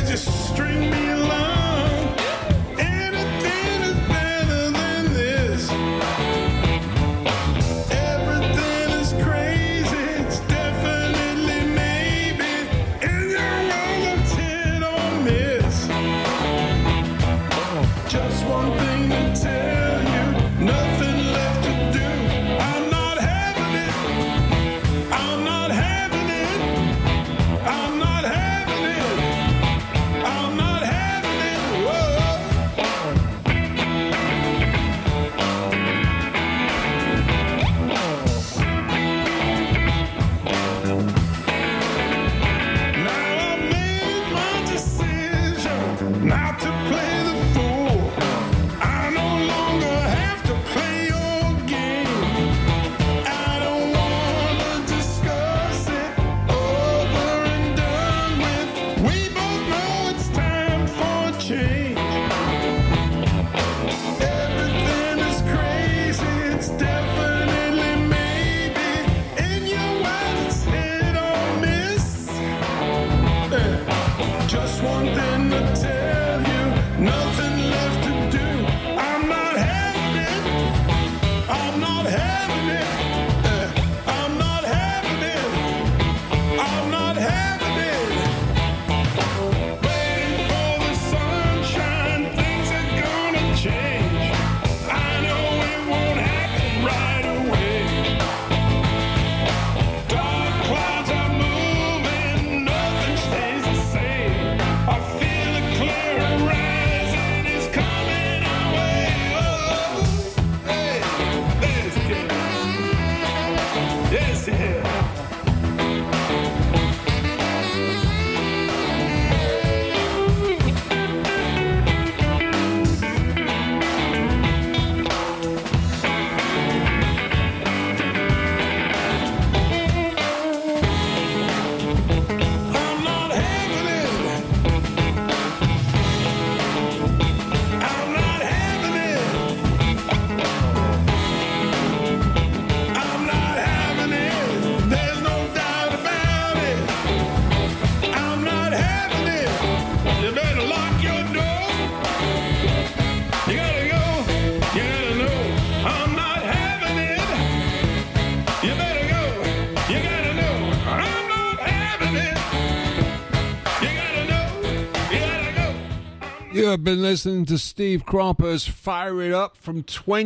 You have been listening to Steve Cropper's Fire It Up from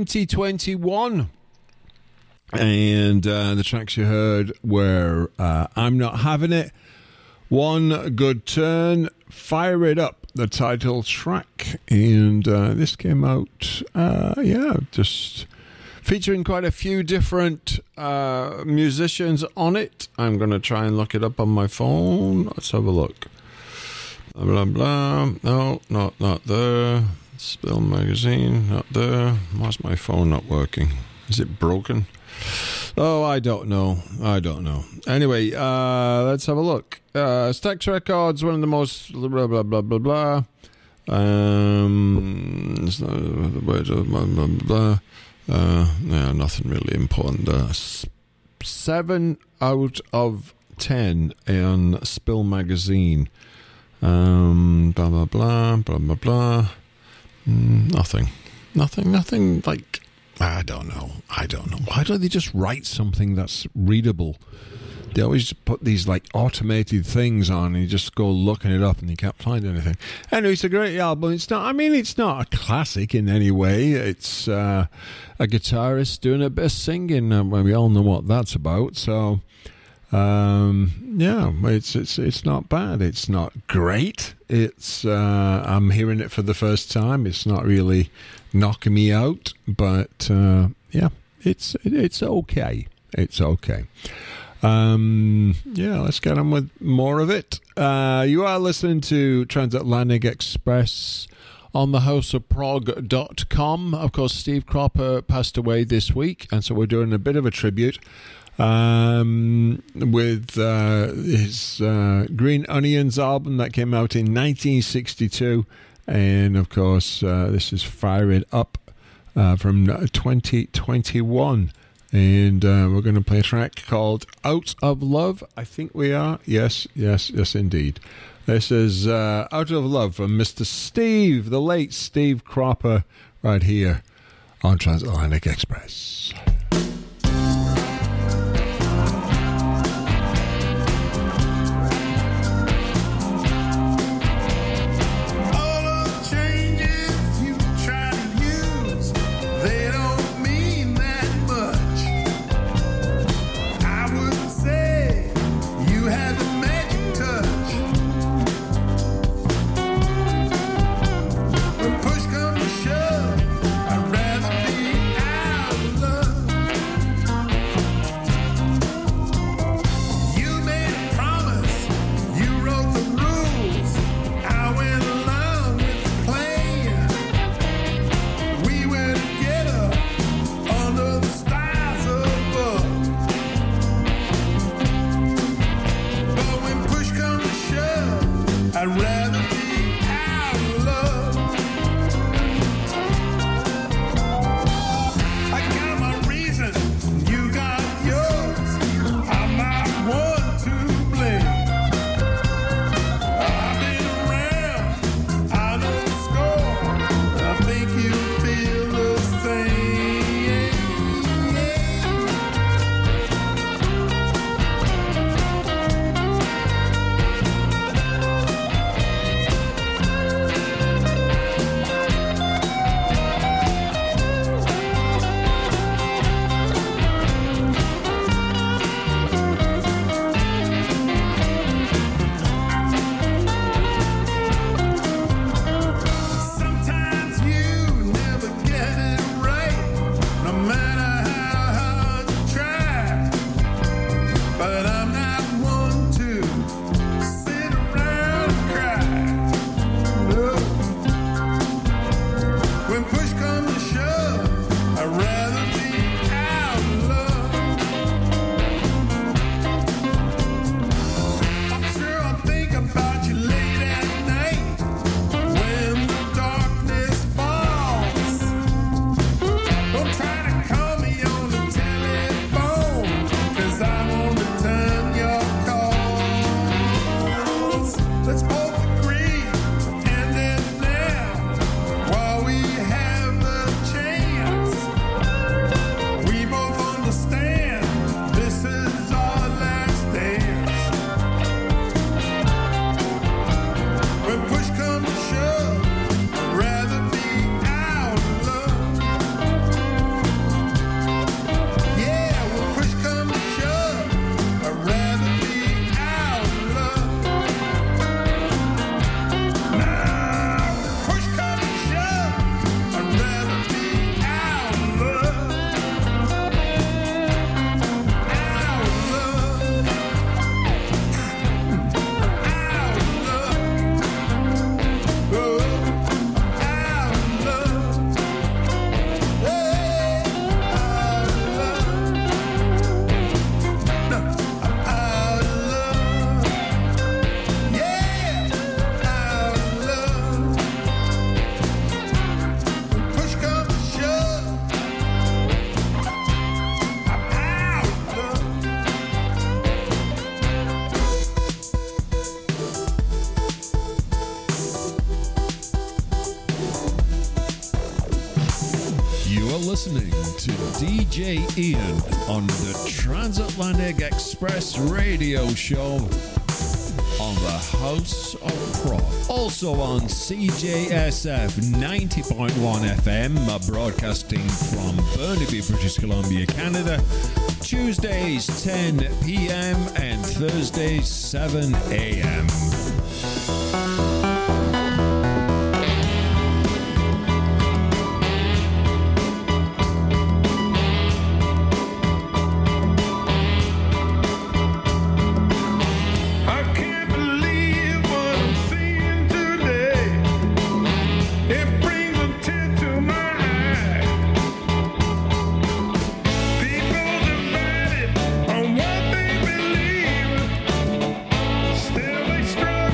2021. And the tracks you heard were I'm Not Having It, One Good Turn, Fire It Up, the title track. And this came out, just featuring quite a few different musicians on it. I'm going to try and look it up on my phone. Let's have a look. Blah, blah, blah. No, not there. Spill Magazine, not there. Why's my phone not working? Is it broken? Oh, I don't know. Anyway, let's have a look. Stax Records, one of the most blah, blah, blah, blah, blah. It's not, blah, blah, blah. Yeah, nothing really important there. 7 out of 10 on Spill Magazine. Blah blah blah blah blah blah. Nothing like I don't know. Why don't they just write something that's readable? They always put these like automated things on and you just go looking it up and you can't find anything. Anyway, it's a great album. It's not a classic in any way. It's a guitarist doing a bit of singing. We all know what that's about. So it's not bad. It's not great. It's I'm hearing it for the first time. It's not really knocking me out, but it's okay. It's okay. Let's get on with more of it. You are listening to Transatlantic Express on thehouseofprog.com. Of course, Steve Cropper passed away this week, and so we're doing a bit of a tribute with his Green Onions album that came out in 1962. And, of course, this is Fire It Up from 2021. And we're going to play a track called Out of Love. I think we are. Yes, indeed. This is Out of Love from Mr. Steve, the late Steve Cropper, right here on Transatlantic Express. Listening to DJ Ian on the Transatlantic Express radio show on the House of Prog. Also on CJSF 90.1 FM, broadcasting from Burnaby, British Columbia, Canada. Tuesdays 10 p.m. and Thursdays 7 a.m. Still they struggle.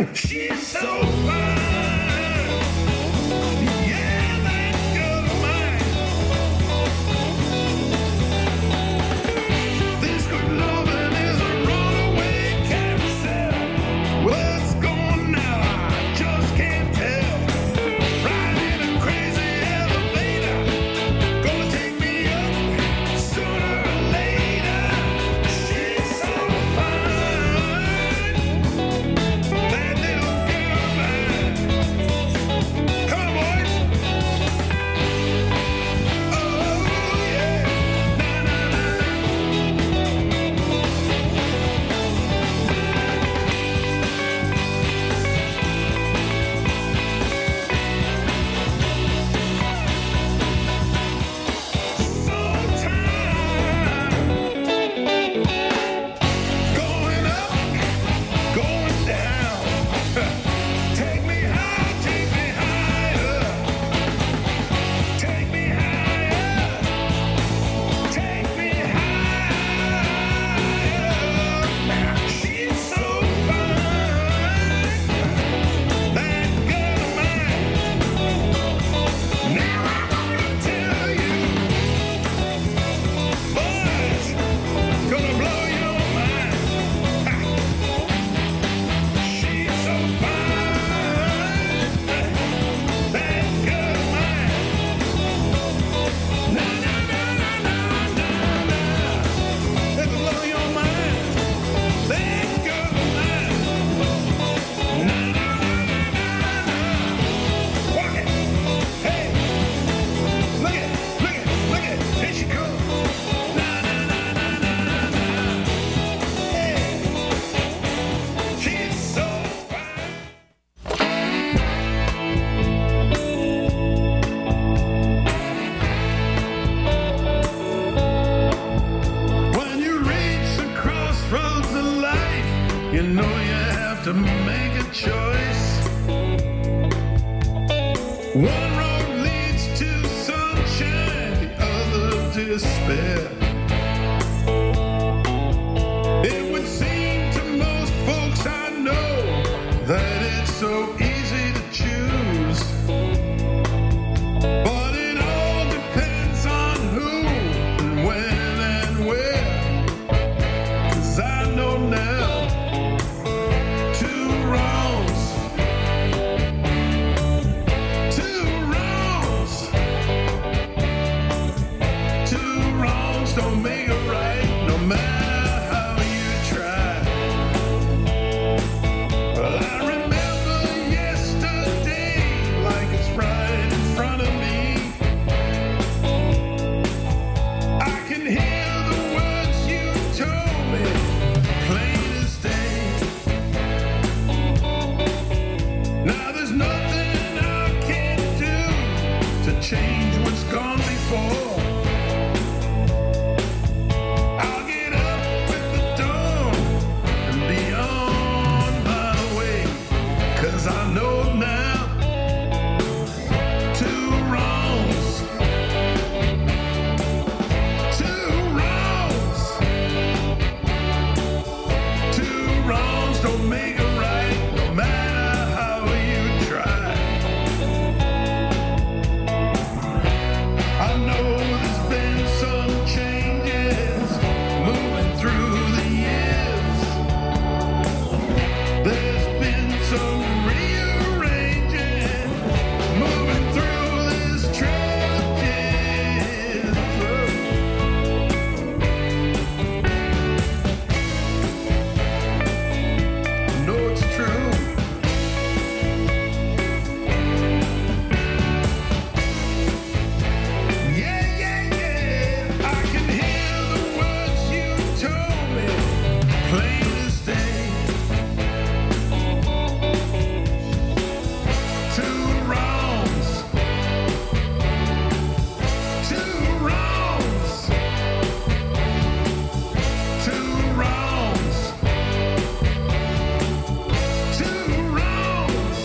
She's so fine. Yeah, that girl of mine. This good loving is a runaway carousel. What's going now? I just can't tell. Riding a crazy elevator, gonna take me up sooner or later. She's so fine. That little girl of mine. Come on, boys. Oh, yeah. Na, na, na. So tired. Going up, going down. Take me high, take me higher. Take me higher. Take me higher. She's so fine. That girl of mine. Now I'm gonna tell you, boys, gonna blow your mind. She's so fine. That girl of mine. Na na na na na na na. It'll blow your mind. That girl of mine. Na na na na na na. Walk it. Hey. Look at, look at, look at. Here she comes. Na na na na na na. Hey. She's so fine. When you reach the crossroads of life, you know you have to make a choice. One road leads to sunshine, the other despair. It would seem to most folks I know that it's so easy to choose. But it all depends on who and when and where. 'Cause I know now two wrongs don't make it right, no matter how you try. Well, I remember yesterday like it's right in front of me. I can hear the words you told me, plain as day. Now there's nothing I can do to change what's gone before. I'll get up with the dawn and be on my way. 'Cause I know now two wrongs don't make it right, no matter how you try. I know there's been some changes moving through the years. There's been some rearranging moving through this trail of tears. I know it's true. I can hear the words you told me, plain as day. Two wrongs, two wrongs, two wrongs, two wrongs.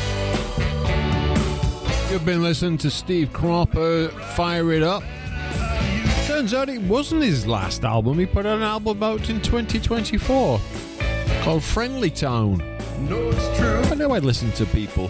You've been listening to Steve Cropper, Fire It Up. Turns out it wasn't his last album. He put an album out in 2024 called Friendly Town. know it's true. I know I listen to people.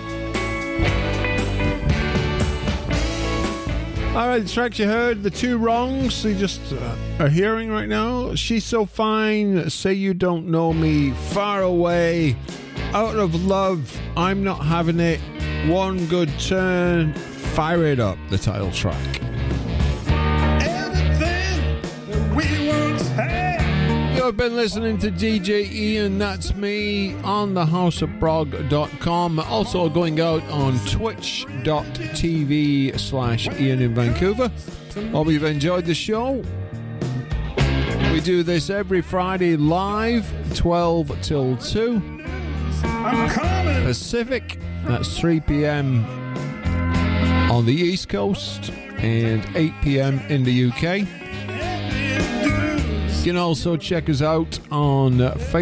Alright, the tracks you heard, the two wrongs you just are hearing right now. She's So Fine, Say You Don't Know Me, Far Away, Out of Love, I'm Not Having It, One Good Turn, Fire It Up, the title track. Everything that we once had. You've been listening to DJ Ian, that's me, on thehouseofprog.com. Also going out on twitch.tv/Ian in Vancouver. Hope you've enjoyed the show. We do this every Friday live, 12 till 2 I'm coming. Pacific. That's 3 p.m. on the East Coast and 8 p.m. in the UK. You can also check us out on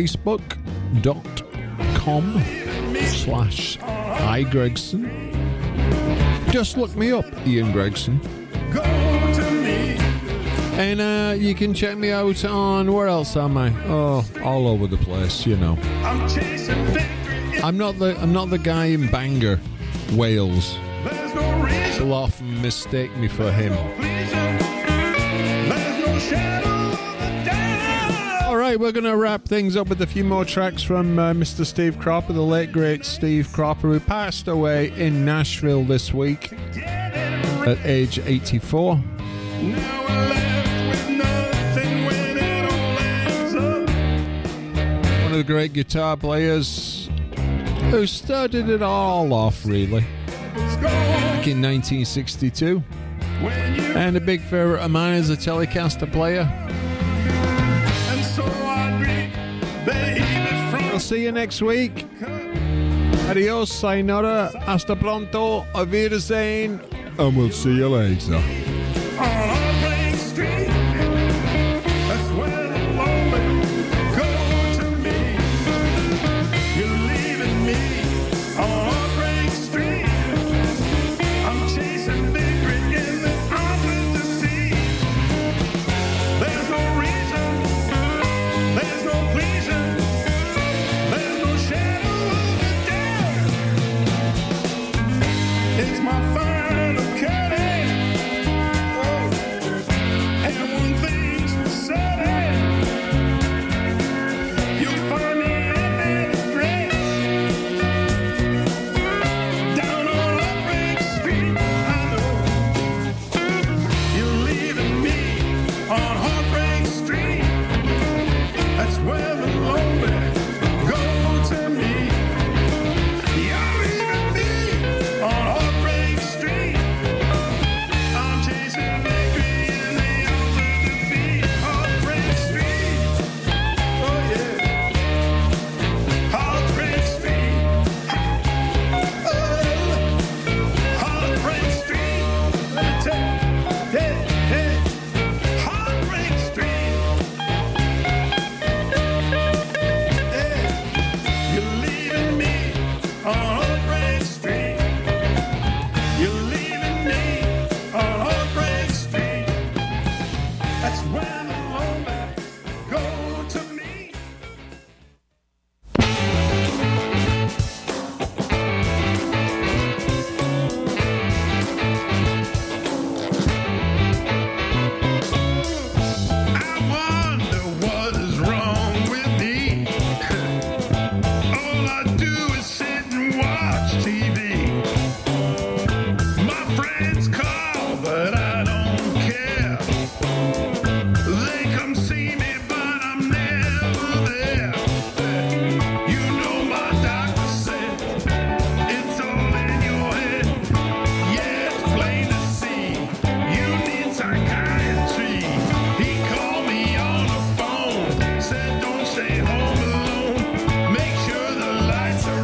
facebook.com/iGregson. Just look me up, Ian Gregson. Go to me. And you can check me out on, where else am I? Oh, all over the place, you know. I'm chasing victory. I'm not the guy in Bangor, Wales. There's no reason. They'll often mistake me for him. There's no shadow of a doubt. All right, we're going to wrap things up with a few more tracks from Mr. Steve Cropper, the late, great Steve Cropper, who passed away in Nashville this week at age 84. Now we're left with nothing when it all adds up. One of the great guitar players who started it all off, really, back in 1962. And a big favourite of mine as a Telecaster player. And so I drink, baby, from We'll see you next week. Adios, sayonara, hasta pronto, auf Wiedersehen, and we'll see you later. on Heartbreak Street. That's where the lonely go to me. You're leaving me on Heartbreak Street. I'm chasing victory in the arms of defeat. There's no reason, there's no pleasing, there's no shadow of a doubt. It's my final curtain. And one thing's for certain, you'll find me at that address down on Heartbreak Street. I know you're leaving me on Heartbreak Street. That's where the lonely go to me. You're leaving me on Heartbreak Street. I'm chasing victory in the arms of defeat. Heartbreak Street. Oh yeah. Heartbreak Street. Oh, Heartbreak Street. Let me tell you. Hey, hey. Heartbreak Street. Hey. You're leaving me on Heartbreak Street. You're leaving me on Heartbreak Street. That's where the lonely go to me. I wonder what is wrong with me. All I do is sit and watch TV. My friends call, but I don't care. They come see me, but I'm never there. You know my doctor said it's all in your head. Yeah, it's plain to see you need psychiatry. He called me on the phone, said don't stay home alone. Make sure the lights are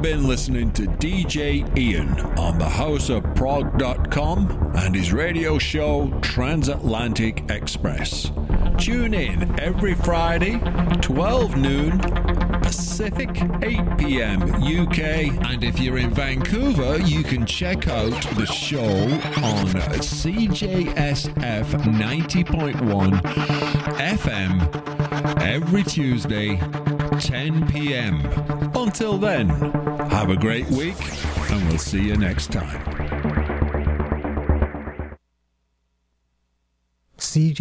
been listening to DJ Ian on the houseofprog.com and his radio show Transatlantic Express. Tune in every Friday, 12 noon Pacific, 8 p.m. UK. And if you're in Vancouver, you can check out the show on CJSF 90.1 FM every Tuesday, 10 p.m. Until then, have a great week, and we'll see you next time. CJ